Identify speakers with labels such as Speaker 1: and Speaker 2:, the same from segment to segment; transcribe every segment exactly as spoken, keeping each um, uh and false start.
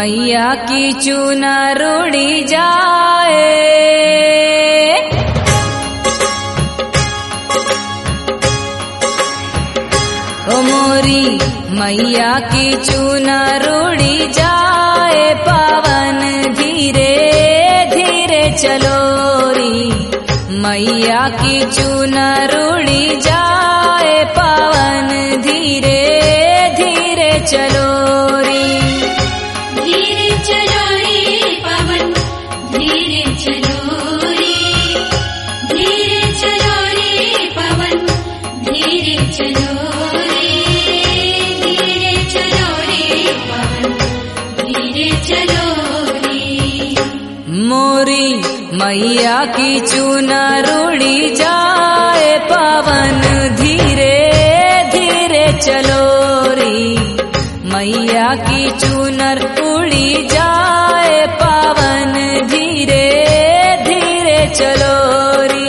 Speaker 1: मैया की चुनर उड़ी जाए। ओ मोरी मैया की चुनर उड़ी जाए, पवन धीरे धीरे चलो री। मैया की चुनर उड़ी जाए, पवन धीरे धीरे चलो री।
Speaker 2: धीरे चलो रे पवन धीरे चलो रे, धीरे चलो रे पवन धीरे चलो रे, धीरे चलो रे पवन धीरे चलो रे।
Speaker 1: मोरी मैया की चुनर उड़ी जाए, पवन धीरे धीरे चलो री। मैया की चुनर उड़ी जाए, पवन धीरे धीरे चलो री।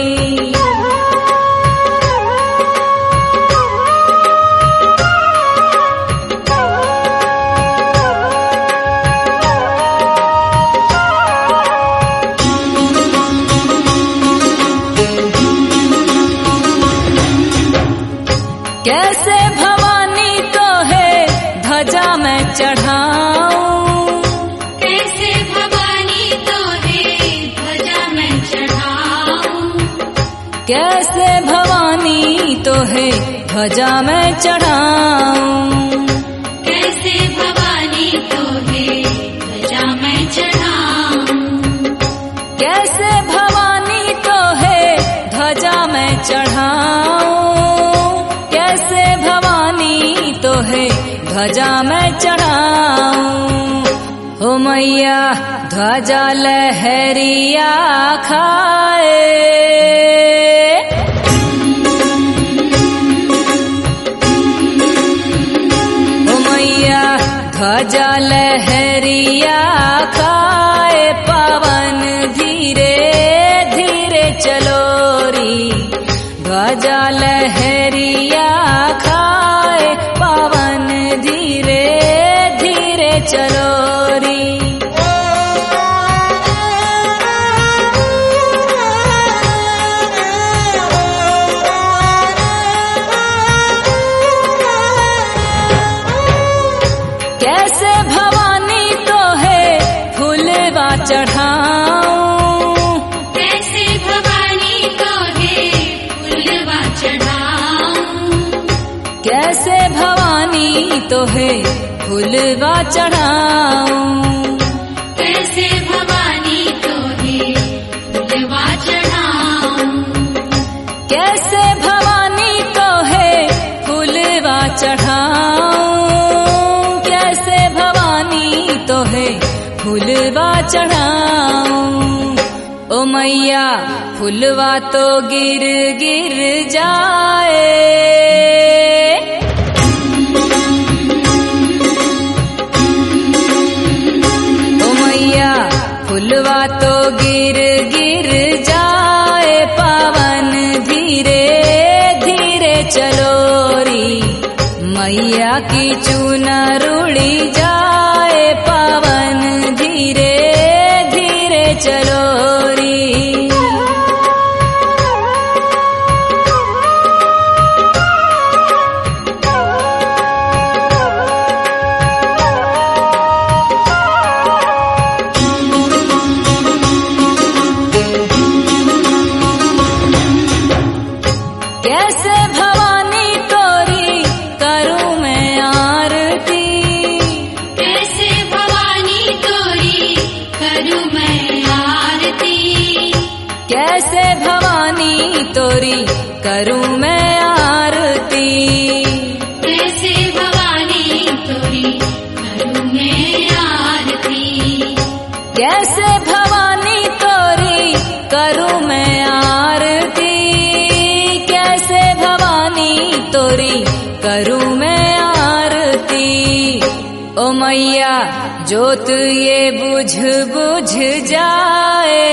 Speaker 1: कैसे भवानी तो है ध्वजा मैं चढ़ाऊं,
Speaker 2: कैसे भवानी तो है ध्वजा मैं चढ़ाऊं,
Speaker 1: कैसे भवानी तो है ध्वजा मैं चढ़ाऊं।
Speaker 2: कैसे भवानी तो है ध्वजा मैं चढ़ाऊं,
Speaker 1: कैसे भवानी तो है ध्वजा मैं चढ़ाऊं, कैसे भवानी तो है ध्वजा मैं चढ़ाऊं। हो मैया ध्वजा लहरिया खाए, हो मैया ध्वजा लहरिया खाए, पवन धीरे धीरे चलो री। ध्वजा लहरिया खाए, पवन धीरे धीरे चलो री। कैसे भवानी तो है फूलवा चढ़ाऊं,
Speaker 2: कैसे भवानी तो है फूलवा चढ़ाऊं,
Speaker 1: कैसे भवानी तो है फूलवा चढ़ाऊं।
Speaker 2: कैसे भवानी तो है फूलवा चढ़ाऊं,
Speaker 1: कैसे भवानी तो है फूलवा चढ़ाऊं, कैसे भवानी तो है फूलवा चढ़ाऊं। ओ मैया फूलवा तो गिर गिर जाए, ओ मैया फूलवा तो गिर गिर जाए, पवन धीरे धीरे चलो री। मैया की चुनर उड़ी जाए, पवन धीरे धीरे चलो री। कैसे भवानी तोरी करूं मैं आरती,
Speaker 2: कैसे भवानी तोरी करूं मैं आरती,
Speaker 1: कैसे भवानी तोरी करूं मैं आरती।
Speaker 2: कैसे भवानी तोरी करूं मैं आरती,
Speaker 1: कैसे भवानी तोरी करूं मैं आरती, कैसे भवानी तोरी करूं मैं आरती। ओ मैया जोत ये बुझ बुझ जाए,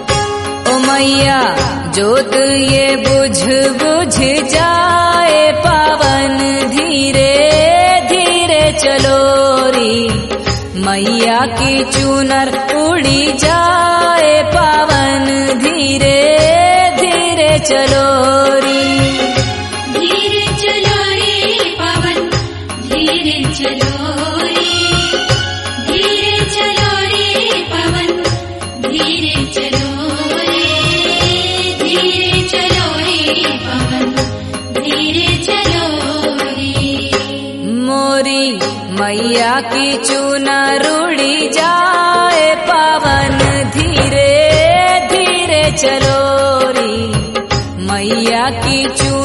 Speaker 1: ओ मैया जोत ये बुझ बुझ जाए। की चुनर उड़ी जाए पावन, धीरे धीरे चलो री।
Speaker 2: धीरे चलो रे पवन, धीरे चलो रे, धीरे चलो रे पवन, धीरे चलो रे, धीरे चलो रे पवन, धीरे चलो रे।
Speaker 1: मोरी मैया की चुनर उड़ी जाए पावन, धीरे धीरे चलो री। मैया की चुनर